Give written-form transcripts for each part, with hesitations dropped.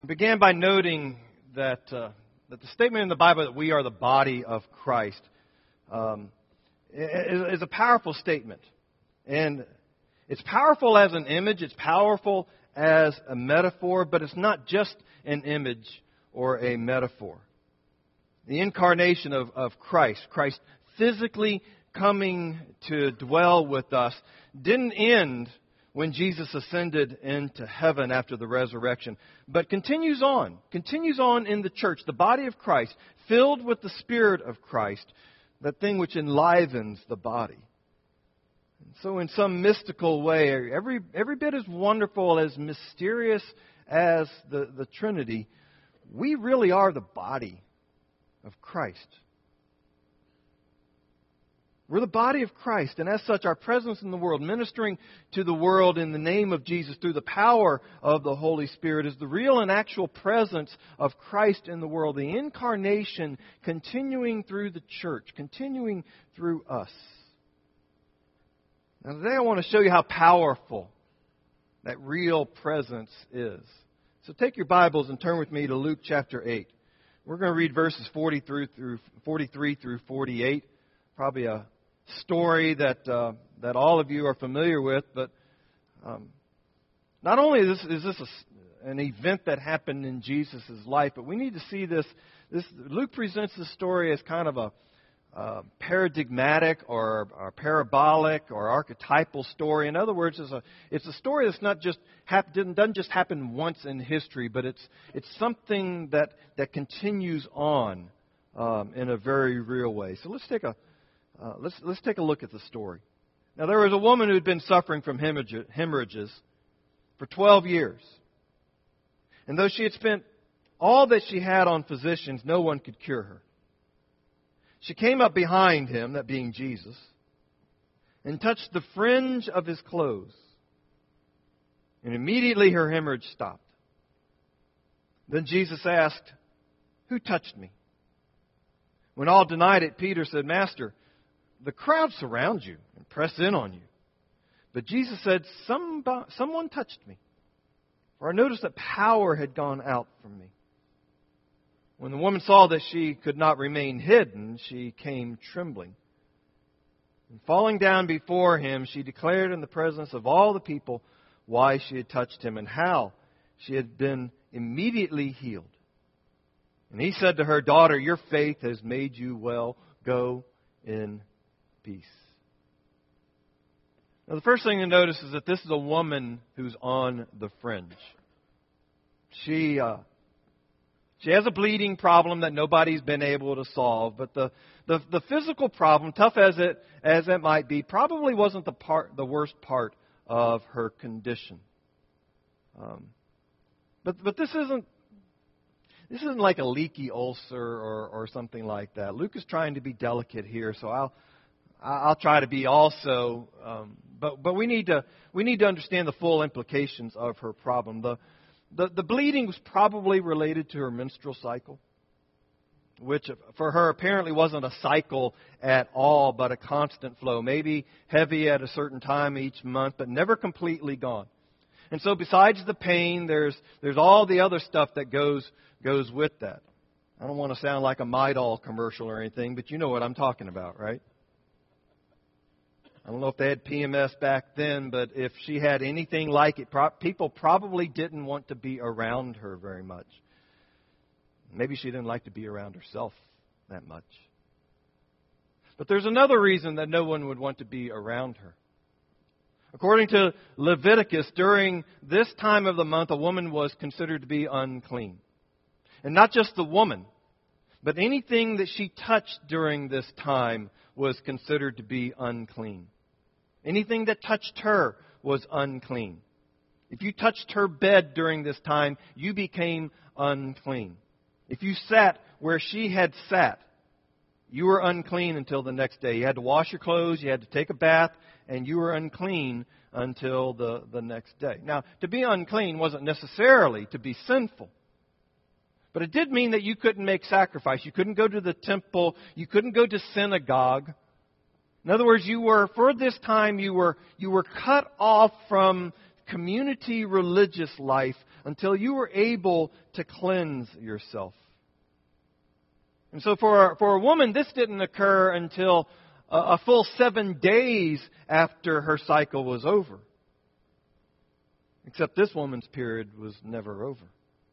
I began by noting that the statement in the Bible that we are the body of Christ is a powerful statement. And it's powerful as an image, it's powerful as a metaphor, but it's not just an image or a metaphor. The incarnation of Christ physically coming to dwell with us, didn't end when Jesus ascended into heaven after the resurrection, but continues on in the church, the body of Christ, filled with the Spirit of Christ, that thing which enlivens the body. And so in some mystical way, every bit as wonderful, as mysterious as the Trinity, we really are the body of Christ. We're the body of Christ, and as such, our presence in the world, ministering to the world in the name of Jesus through the power of the Holy Spirit, is the real and actual presence of Christ in the world, the incarnation continuing through the church, continuing through us. Now today I want to show you how powerful that real presence is. So take your Bibles and turn with me to Luke chapter 8. We're going to read verses 43 through 48. Probably a story that all of you are familiar with, but not only is this an event that happened in Jesus' life, but we need to see this. Luke presents this story as kind of a paradigmatic or parabolic or archetypal story. In other words, it's a story that's not just doesn't just happen once in history, but it's something that continues on in a very real way. So let's take a look at the story. Now, there was a woman who had been suffering from hemorrhages for 12 years. And though she had spent all that she had on physicians, no one could cure her. She came up behind him, that being Jesus, and touched the fringe of his clothes. And immediately her hemorrhage stopped. Then Jesus asked, "Who touched me?" When all denied it, Peter said, "Master, the crowd surround you and press in on you." But Jesus said, "Someone touched me, for I noticed that power had gone out from me." When the woman saw that she could not remain hidden, she came trembling. And falling down before him, she declared in the presence of all the people why she had touched him and how she had been immediately healed. And he said to her, "Daughter, your faith has made you well. Go in peace." Now, the first thing to notice is that this is a woman who's on the fringe. She has a bleeding problem that nobody's been able to solve, but the physical problem, tough as it might be, probably wasn't the worst part of her condition. But this isn't like a leaky ulcer or something like that. Luke is trying to be delicate here, so I'll try to be also. But we need to understand the full implications of her problem. The bleeding was probably related to her menstrual cycle, which for her apparently wasn't a cycle at all, but a constant flow. Maybe heavy at a certain time each month, but never completely gone. And so besides the pain, there's all the other stuff that goes with that. I don't want to sound like a Midol commercial or anything, but you know what I'm talking about, right? I don't know if they had PMS back then, but if she had anything like it, people probably didn't want to be around her very much. Maybe she didn't like to be around herself that much. But there's another reason that no one would want to be around her. According to Leviticus, during this time of the month, a woman was considered to be unclean. And not just the woman, but anything that she touched during this time was considered to be unclean. Anything that touched her was unclean. If you touched her bed during this time, you became unclean. If you sat where she had sat, you were unclean until the next day. You had to wash your clothes, you had to take a bath, and you were unclean until the next day. Now, to be unclean wasn't necessarily to be sinful. But it did mean that you couldn't make sacrifice. You couldn't go to the temple. You couldn't go to synagogue. In other words, for this time, you were cut off from community religious life until you were able to cleanse yourself. And so for a woman, this didn't occur until a full 7 days after her cycle was over. Except this woman's period was never over.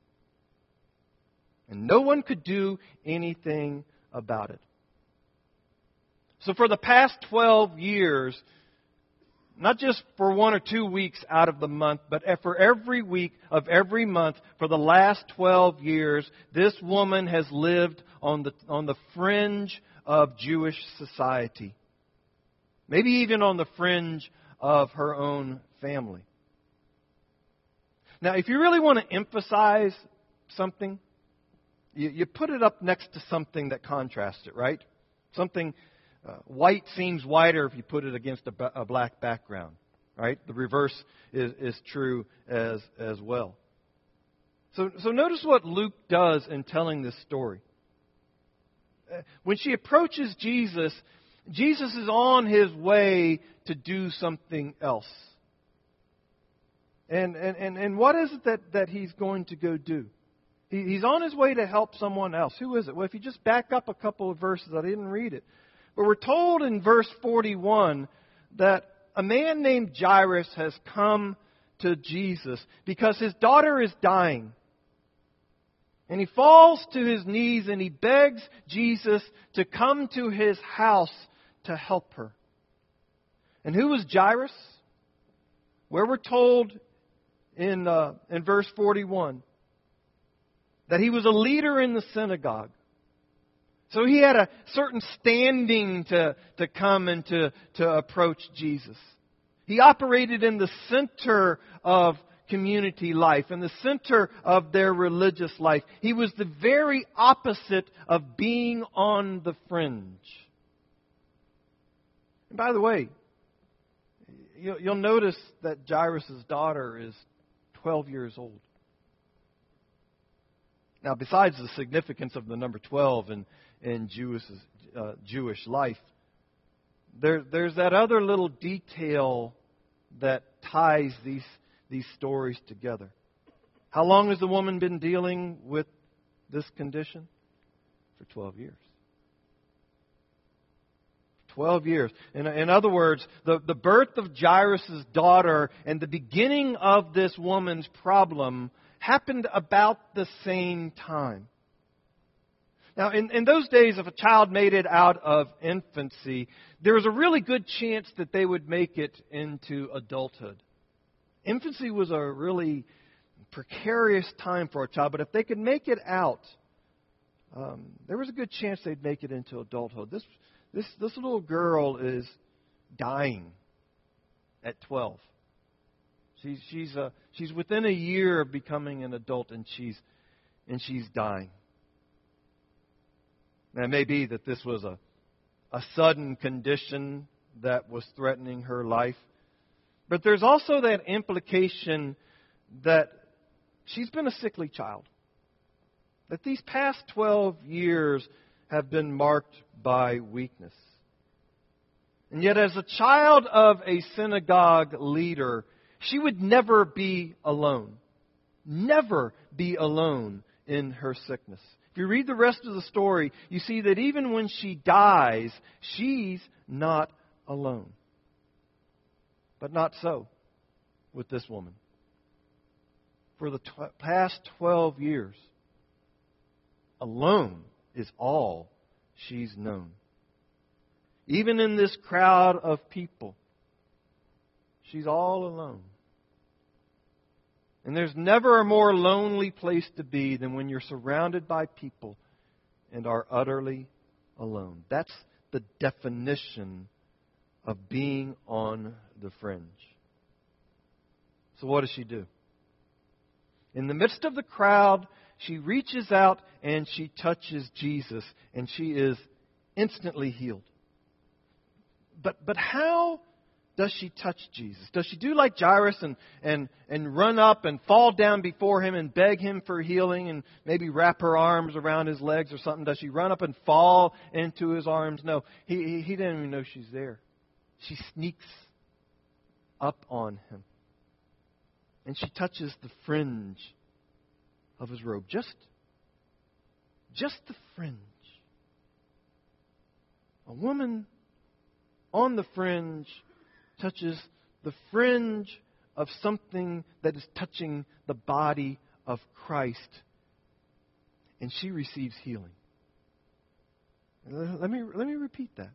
And no one could do anything about it. So for the past 12 years, not just for 1 or 2 weeks out of the month, but for every week of every month for the last 12 years, this woman has lived on the fringe of Jewish society. Maybe even on the fringe of her own family. Now, if you really want to emphasize something, you put it up next to something that contrasts it, right? Something white seems whiter if you put it against a black background, right? The reverse is true as well. So notice what Luke does in telling this story. When she approaches Jesus, Jesus is on his way to do something else. And what is it that he's going to go do? He's on his way to help someone else. Who is it? Well, if you just back up a couple of verses, I didn't read it. But we're told in verse 41 that a man named Jairus has come to Jesus because his daughter is dying. And he falls to his knees and he begs Jesus to come to his house to help her. And who was Jairus? Where we're told in verse 41 that he was a leader in the synagogue. So he had a certain standing to come and to approach Jesus. He operated in the center of community life, in the center of their religious life. He was the very opposite of being on the fringe. And by the way, you'll notice that Jairus' daughter is 12 years old. Now, besides the significance of the number 12 in Jewish life, there's that other little detail that ties these stories together. How long has the woman been dealing with this condition? For 12 years. 12 years. In other words, the birth of Jairus' daughter and the beginning of this woman's problem happened about the same time. Now, in those days, if a child made it out of infancy, there was a really good chance that they would make it into adulthood. Infancy was a really precarious time for a child, but if they could make it out, there was a good chance they'd make it into adulthood. This little girl is dying at 12. She's within a year of becoming an adult, and she's dying. Now, it may be that this was a sudden condition that was threatening her life, but there's also that implication that she's been a sickly child. That these past 12 years have been marked by weakness. And yet, as a child of a synagogue leader, she would never be alone. Never be alone in her sickness. If you read the rest of the story, you see that even when she dies, she's not alone. But not so with this woman. For the past 12 years, alone is all she's known. Even in this crowd of people, she's all alone. And there's never a more lonely place to be than when you're surrounded by people and are utterly alone. That's the definition of being on the fringe. So what does she do? In the midst of the crowd, she reaches out and she touches Jesus, and she is instantly healed. But how does she touch Jesus? Does she do like Jairus and run up and fall down before him and beg him for healing and maybe wrap her arms around his legs or something? Does she run up and fall into his arms? No, he didn't even know she's there. She sneaks up on him. and she touches the fringe of his robe. Just the fringe. A woman on the fringe touches the fringe of something that is touching the body of Christ, and she receives healing. Let me repeat that.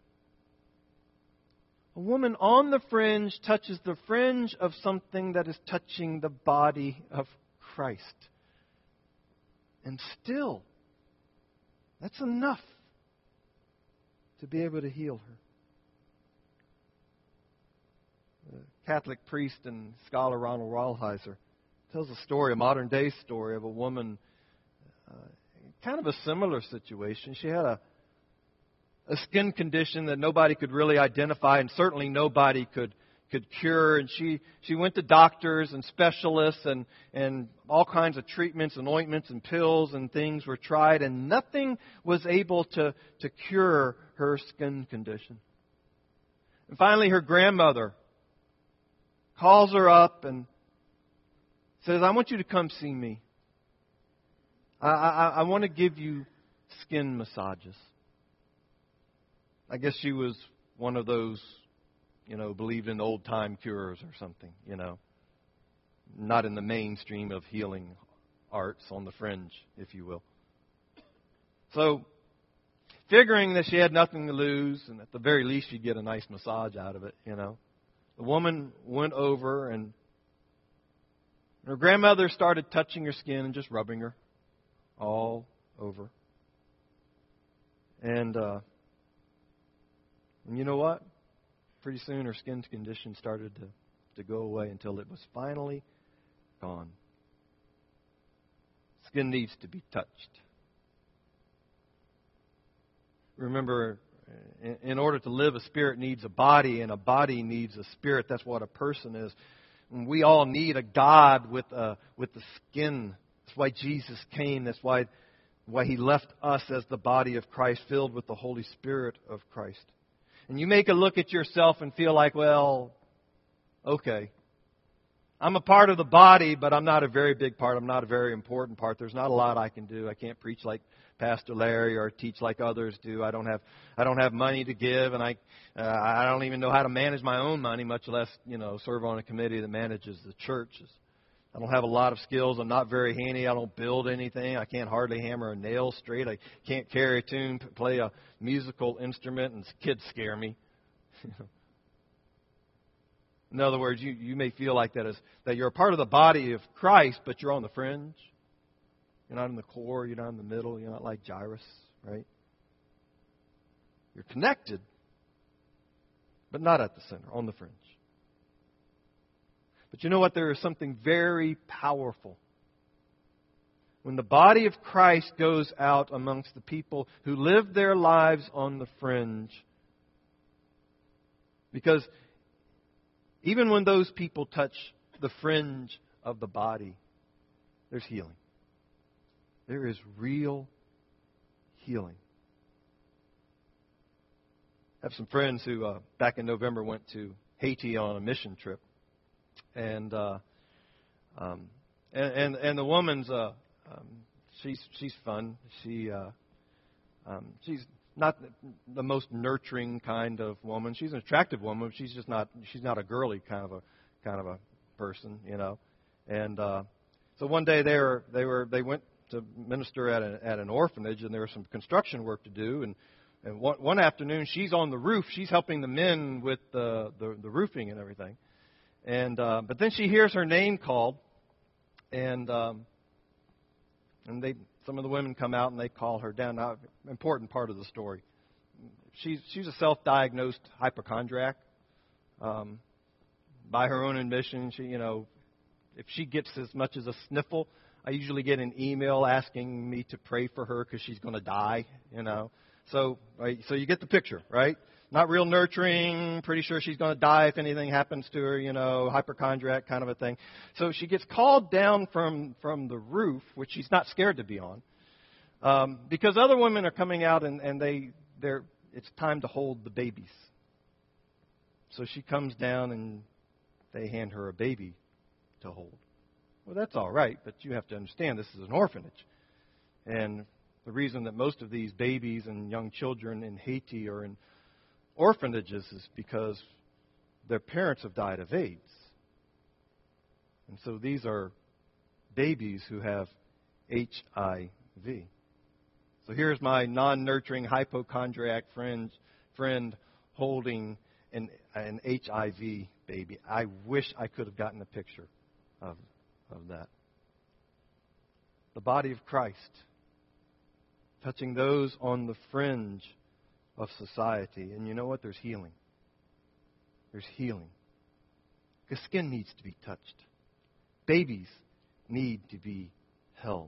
A woman on the fringe touches the fringe of something that is touching the body of Christ. And still, that's enough to be able to heal her. The Catholic priest and scholar Ronald Rolheiser tells a story, a modern-day story of a woman, kind of a similar situation. She had a skin condition that nobody could really identify, and certainly nobody could cure. And she went to doctors and specialists, and all kinds of treatments and ointments and pills and things were tried, and nothing was able to cure her skin condition. And finally, her grandmother calls her up and says, "I want you to come see me. I want to give you skin massages." I guess she was one of those, believed in old-time cures or something, not in the mainstream of healing arts, on the fringe, if you will. So, figuring that she had nothing to lose, and at the very least she'd get a nice massage out of it, the woman went over, and her grandmother started touching her skin and just rubbing her all over. And you know what? Pretty soon her skin condition started to go away until it was finally gone. Skin needs to be touched. Remember, in order to live, a spirit needs a body, and a body needs a spirit. That's what a person is. And we all need a God with the skin. That's why Jesus came. That's why He left us as the body of Christ, filled with the Holy Spirit of Christ. And you make a look at yourself and feel like, well, okay, I'm a part of the body, but I'm not a very big part. I'm not a very important part. There's not a lot I can do. I can't preach like Pastor Larry or teach like others do. I don't have money to give, and I don't even know how to manage my own money, much less serve on a committee that manages the churches. I don't have a lot of skills. I'm not very handy. I don't build anything. I can't hardly hammer a nail straight. I can't carry a tune, play a musical instrument, and kids scare me. In other words, you may feel like that you're a part of the body of Christ, but you're on the fringe. You're not in the core. You're not in the middle. You're not like Jairus, right? You're connected, but not at the center, on the fringe. But you know what? There is something very powerful when the body of Christ goes out amongst the people who live their lives on the fringe. Because even when those people touch the fringe of the body, there's healing. There is real healing. I have some friends who, back in November, went to Haiti on a mission trip. And the woman's she's fun. She's not the most nurturing kind of woman. She's an attractive woman. But she's not a girly kind of a person, And so one day they went to minister at an orphanage, and there was some construction work to do. And one afternoon, she's on the roof. She's helping the men with the roofing and everything. And but then she hears her name called, and some of the women come out and they call her down. Now, important part of the story. She's a self-diagnosed hypochondriac. By her own admission, if she gets as much as a sniffle, I usually get an email asking me to pray for her because she's going to die. So you get the picture, right? Not real nurturing, pretty sure she's going to die if anything happens to her, hypochondriac kind of a thing. So she gets called down from the roof, which she's not scared to be on, because other women are coming out and it's time to hold the babies. So she comes down and they hand her a baby to hold. Well, that's all right, but you have to understand this is an orphanage. And the reason that most of these babies and young children in Haiti are in orphanages is because their parents have died of AIDS. And so these are babies who have HIV. So here's my non-nurturing hypochondriac friend holding an HIV baby. I wish I could have gotten a picture of that. The body of Christ, touching those on the fringe of society. And you know what? There's healing. There's healing. Because skin needs to be touched. Babies need to be held.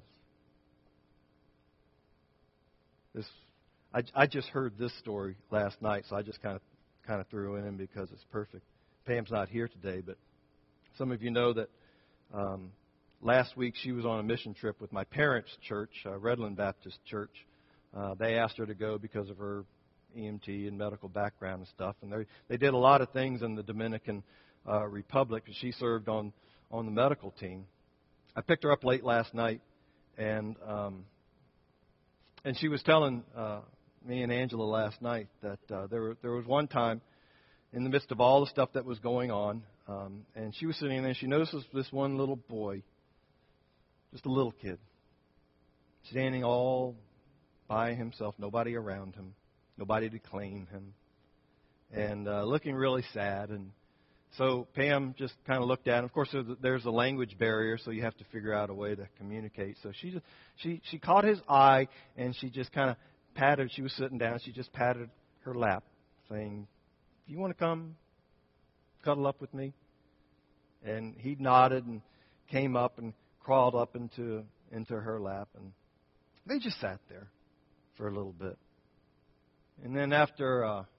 I just heard this story last night, so I just kind of threw it in because it's perfect. Pam's not here today, but some of you know that last week she was on a mission trip with my parents' church, Redland Baptist Church. They asked her to go because of her EMT and medical background and stuff, and they did a lot of things in the Dominican Republic. She served on the medical team. I picked her up late last night, and she was telling me and Angela last night that there was one time in the midst of all the stuff that was going on, and she was sitting there and she notices this one little boy, just a little kid, standing all by himself, nobody around him, nobody to claim him, and looking really sad. And so Pam just kind of looked at him. Of course, there's a language barrier, so you have to figure out a way to communicate. So she caught his eye, and she just kind of patted. She was sitting down. She just patted her lap, saying, "Do you want to come cuddle up with me?" And he nodded and came up and crawled up into her lap, and they just sat there for a little bit. And then after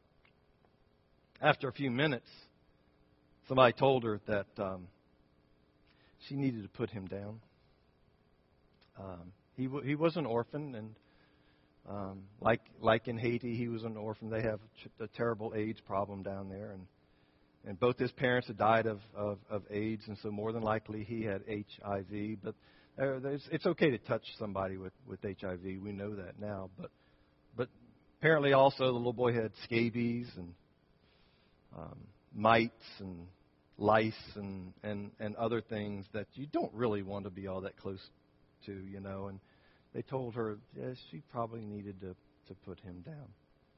a few minutes, somebody told her that she needed to put him down. He was an orphan, and like in Haiti, he was an orphan. They have a terrible AIDS problem down there, and both his parents had died of AIDS, and so more than likely he had HIV. But it's okay to touch somebody with HIV. We know that now, but apparently also the little boy had scabies and mites and lice and other things that you don't really want to be all that close to, you know. And they told her she probably needed to put him down.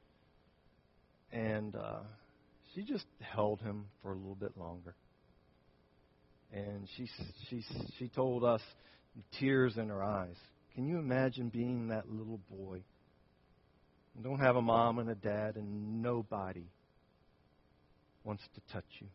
And she just held him for a little bit longer. And she told us, tears in her eyes, can you imagine being that little boy? You don't have a mom and a dad, and nobody wants to touch you.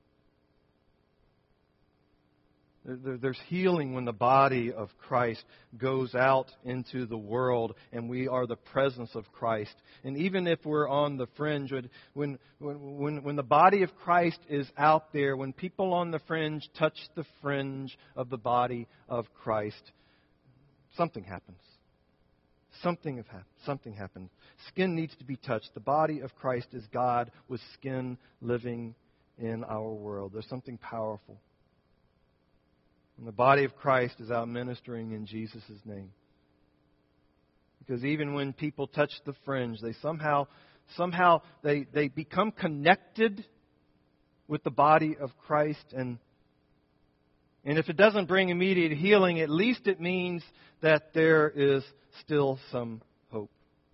There's healing when the body of Christ goes out into the world and we are the presence of Christ. And even if we're on the fringe, when the body of Christ is out there, when people on the fringe touch the fringe of the body of Christ, something happens. Something happens. Skin needs to be touched. The body of Christ is God with skin living in our world. There's something powerful. And the body of Christ is out ministering in Jesus' name. Because even when people touch the fringe, they somehow they become connected with the body of Christ. And if it doesn't bring immediate healing, at least it means that there is still some hope.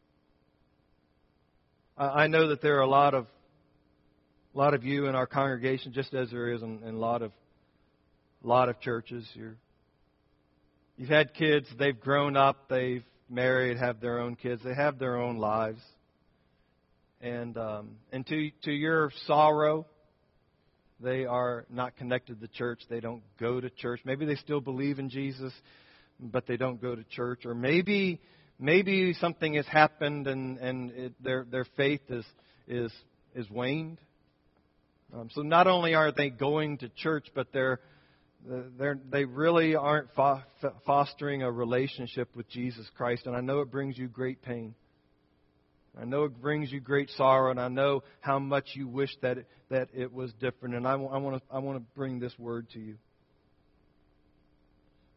I know that there are a lot of you in our congregation, just as there is in a lot of churches. You've had kids, they've grown up, they've married, have their own kids, they have their own lives. And to your sorrow, they are not connected to the church. They don't go to church. Maybe they still believe in Jesus, but they don't go to church. Or maybe something has happened and their faith is waned. So not only are they going to church, but they really aren't fostering a relationship with Jesus Christ. And I know it brings you great pain. I know it brings you great sorrow, and I know how much you wish that it was different. And I want to bring this word to you.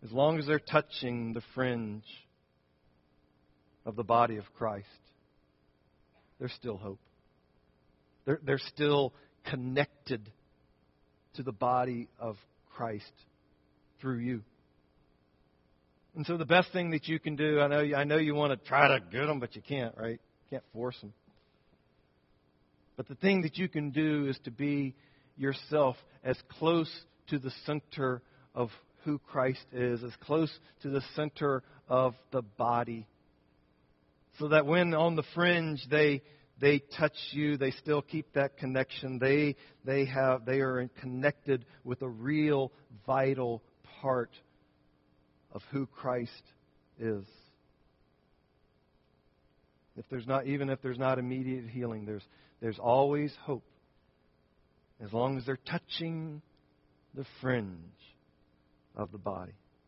as long as they're touching the fringe of the body of Christ, there's still hope. They're still connected to the body of Christ through you. And so the best thing that you can do, I know you want to try to get them, but you can't, right? You can't force them. But the thing that you can do is to be yourself as close to the center of who Christ is, as close to the center of the body, so that when on the fringe they touch you, they still keep that connection. They are connected with a real vital part of who Christ is. Even if there's not immediate healing, there's always hope, as long as they're touching the fringe of the body.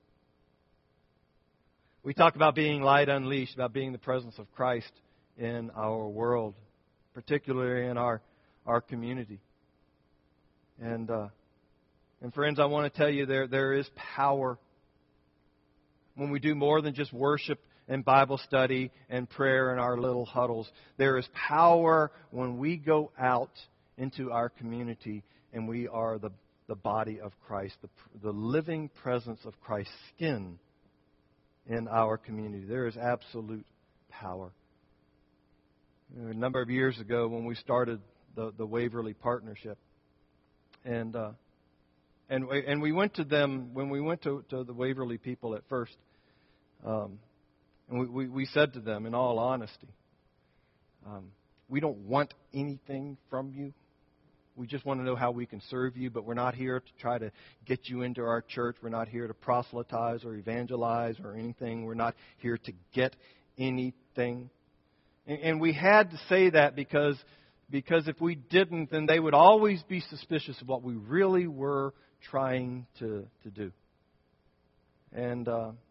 We talk about being light unleashed, about being the presence of Christ in our world, particularly in our community. And friends, I want to tell you there is power when we do more than just worship and Bible study and prayer in our little huddles. There is power when we go out into our community and we are the body of Christ, the living presence of Christ's skin in our community. There is absolute power. A number of years ago when we started the Waverly Partnership, and we went to them, when we went to the Waverly people at first, and we said to them, in all honesty, we don't want anything from you. We just want to know how we can serve you, but we're not here to try to get you into our church. We're not here to proselytize or evangelize or anything. We're not here to get anything. And we had to say that because if we didn't, then they would always be suspicious of what we really were trying to do. And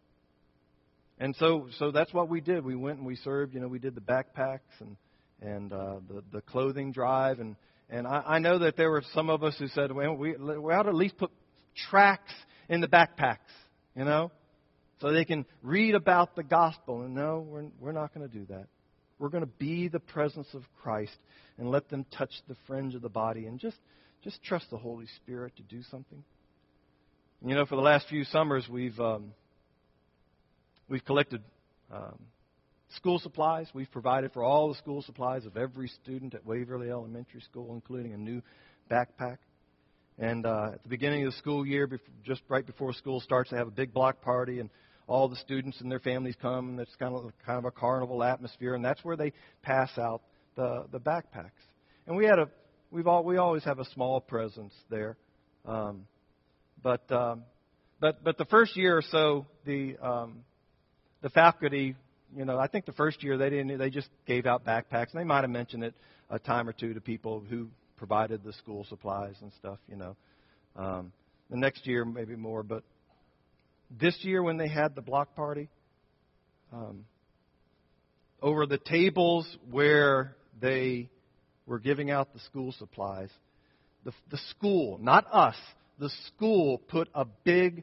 so that's what we did. We went and we served. We did the backpacks and the clothing drive. And I know that there were some of us who said, well, we ought to at least put tracts in the backpacks, so they can read about the gospel. And no, we're not going to do that. We're going to be the presence of Christ and let them touch the fringe of the body and just trust the Holy Spirit to do something. For the last few summers, we've collected school supplies. We've provided for all the school supplies of every student at Waverly Elementary School, including a new backpack. And at the beginning of the school year, just right before school starts, they have a big block party, and all the students and their families come, and it's kind of a carnival atmosphere, and that's where they pass out the backpacks. And we always have a small presence there, but the first year or so, the faculty, I think the first year they just gave out backpacks, and they might have mentioned it a time or two to people who provided the school supplies and stuff. The next year maybe more, but this year when they had the block party, over the tables where they were giving out the school supplies, the school, not us, the school put a big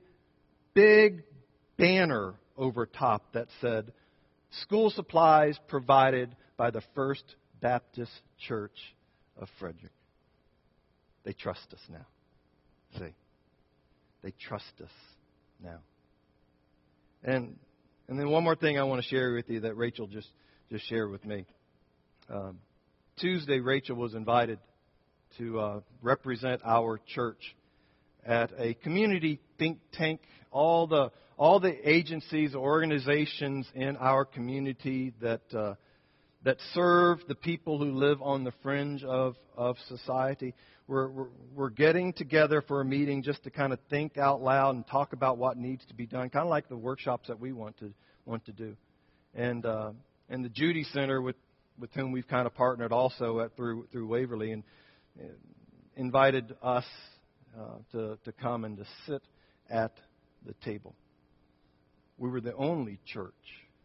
banner over top that said, "School supplies provided by the First Baptist Church of Frederick." They trust us now. See? They trust us now. And then one more thing I want to share with you that Rachel just shared with me. Tuesday, Rachel was invited to represent our church at a community think tank. All the agencies, organizations in our community that serve the people who live on the fringe of society. We're getting together for a meeting just to kind of think out loud and talk about what needs to be done, kind of like the workshops that we want to do. And the Judy Center, with whom we've kind of partnered also through Waverly, and invited us to come and to sit at the table. We were the only church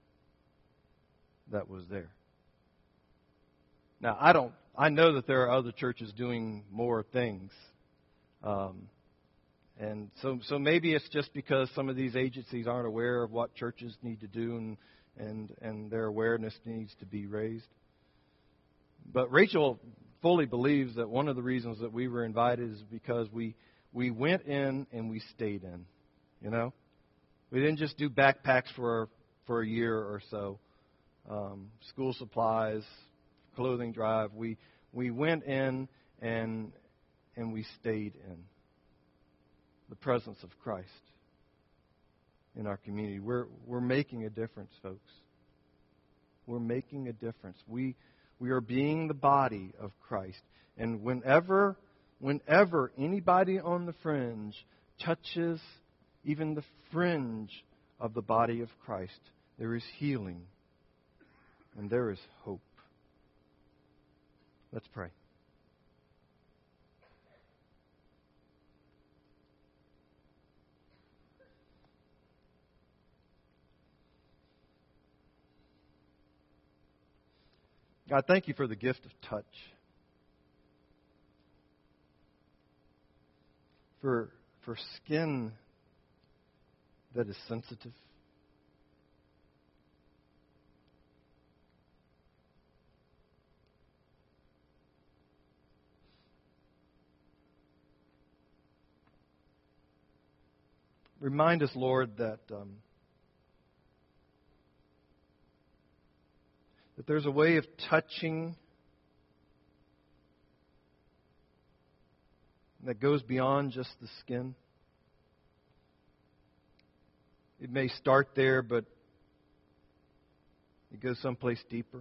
that was there. Now, I know that there are other churches doing more things, And so maybe it's just because some of these agencies aren't aware of what churches need to do, and their awareness needs to be raised. But Rachel fully believes that one of the reasons that we were invited is because we went in and we stayed in. You know, we didn't just do backpacks for a year or so, school supplies, clothing drive. We went in and we stayed in the presence of Christ in our community. We're making a difference, folks. We're making a difference. We are being the body of Christ. And whenever anybody on the fringe touches even the fringe of the body of Christ, there is healing and there is hope. Let's pray. God, thank you for the gift of touch. For skin that is sensitive. Remind us, Lord, that there's a way of touching that goes beyond just the skin. It may start there, but it goes someplace deeper.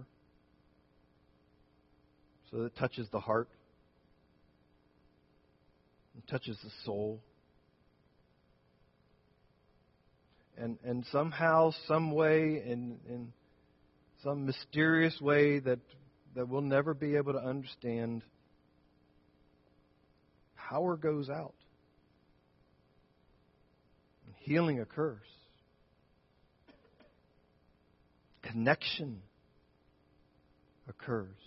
So it touches the heart. It touches the soul. And somehow, some way, in some mysterious way that we'll never be able to understand, power goes out. And healing occurs. Connection occurs.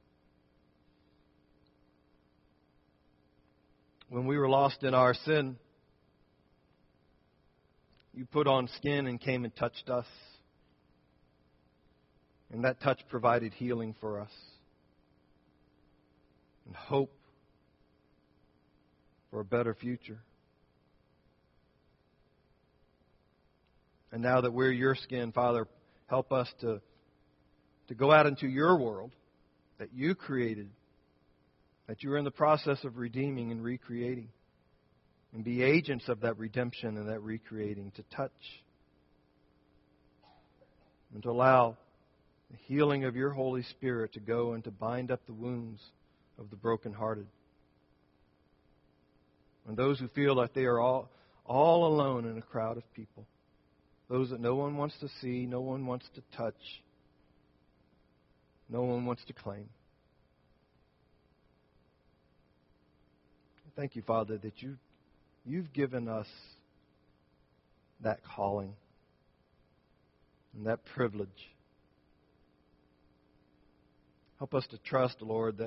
When we were lost in our sin, you put on skin and came and touched us. And that touch provided healing for us. And hope for a better future. And now that we're your skin, Father, help us to go out into your world that you created, that you're in the process of redeeming and recreating, and be agents of that redemption and that recreating, to touch and to allow the healing of your Holy Spirit to go and to bind up the wounds of the brokenhearted. And those who feel like they are all alone in a crowd of people. Those that no one wants to see, no one wants to touch, no one wants to claim. Thank you, Father, that you've given us that calling and that privilege. Help us to trust, Lord,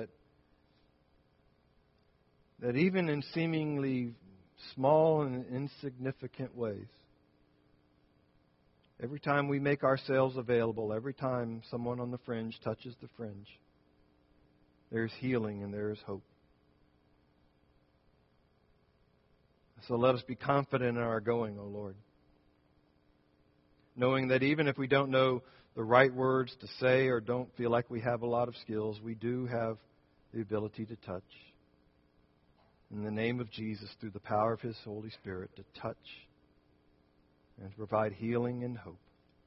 that even in seemingly small and insignificant ways, every time we make ourselves available, every time someone on the fringe touches the fringe, there's healing and there is hope. So let us be confident in our going, O Lord, knowing that even if we don't know the right words to say or don't feel like we have a lot of skills, we do have the ability to touch. In the name of Jesus, through the power of His Holy Spirit, to touch and to provide healing and hope.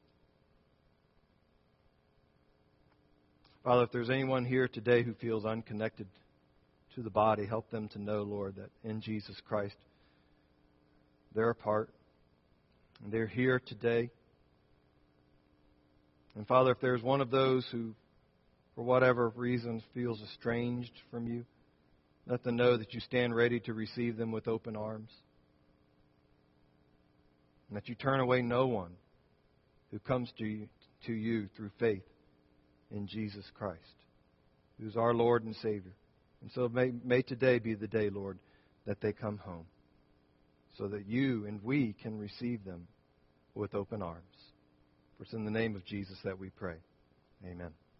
Father, if there's anyone here today who feels unconnected to the body, help them to know, Lord, that in Jesus Christ they're a part and they're here today. And Father, if there's one of those who, for whatever reason, feels estranged from you, let them know that you stand ready to receive them with open arms. And that you turn away no one who comes to you through faith in Jesus Christ, who's our Lord and Savior. And so may today be the day, Lord, that they come home. so that you and we can receive them with open arms. For it's in the name of Jesus that we pray. Amen.